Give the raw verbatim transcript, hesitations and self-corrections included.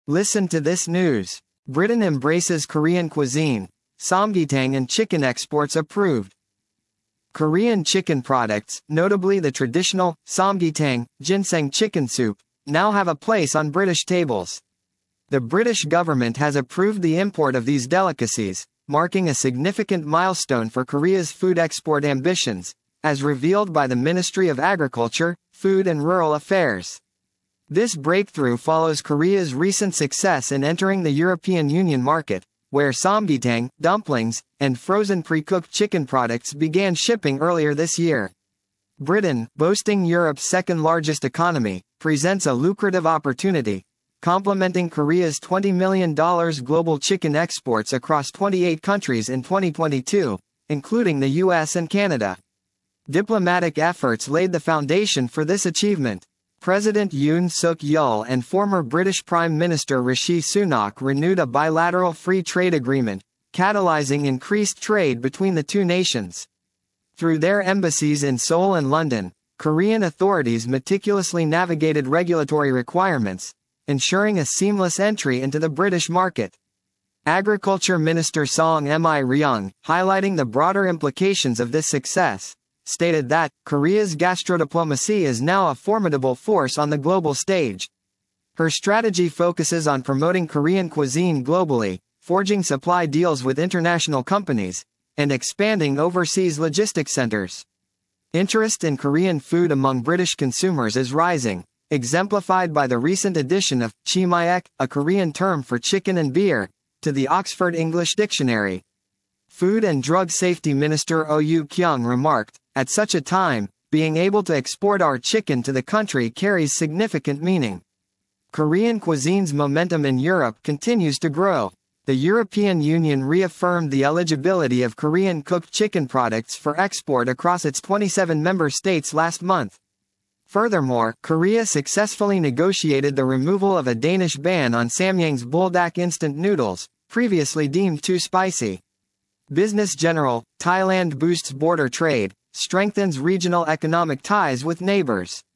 Listen to this news. Britain embraces Korean cuisine. Samgyetang and chicken exports approved. Korean chicken products, notably the traditional samgyetang, ginseng chicken soup, now have a place on British tables. The British government has approved the import of these delicacies, marking a significant milestone for Korea's food export ambitions, as revealed by the Ministry of Agriculture, Food and Rural Affairs. This breakthrough follows Korea's recent success in entering the European Union market, where samgyetang, dumplings, and frozen pre-cooked chicken products began shipping earlier this year. Britain, boasting Europe's second-largest economy, presents a lucrative opportunity, complementing Korea's twenty million dollars global chicken exports across twenty-eight countries in twenty twenty-two, including the U S and Canada. Diplomatic efforts laid the foundation for this achievement. President Yoon Suk-yeol and former British Prime Minister Rishi Sunak renewed a bilateral free trade agreement, catalyzing increased trade between the two nations. Through their embassies in Seoul and London, Korean authorities meticulously navigated regulatory requirements, ensuring a seamless entry into the British market. Agriculture Minister Song Mi-ryung, highlighting the broader implications of this success, stated that Korea's gastrodiplomacy is now a formidable force on the global stage. Her strategy focuses on promoting Korean cuisine globally, forging supply deals with international companies, and expanding overseas logistics centers. Interest in Korean food among British consumers is rising, exemplified by the recent addition of chimaek, a Korean term for chicken and beer, to the Oxford English Dictionary. Food and Drug Safety Minister Oh Yoo-kyung remarked, "At such a time, being able to export our chicken to the country carries significant meaning." Korean cuisine's momentum in Europe continues to grow. The European Union reaffirmed the eligibility of Korean cooked chicken products for export across its twenty-seven member states last month. Furthermore, Korea successfully negotiated the removal of a Danish ban on Samyang's buldak instant noodles, previously deemed too spicy. Business General, Thailand boosts border trade, strengthens regional economic ties with neighbors.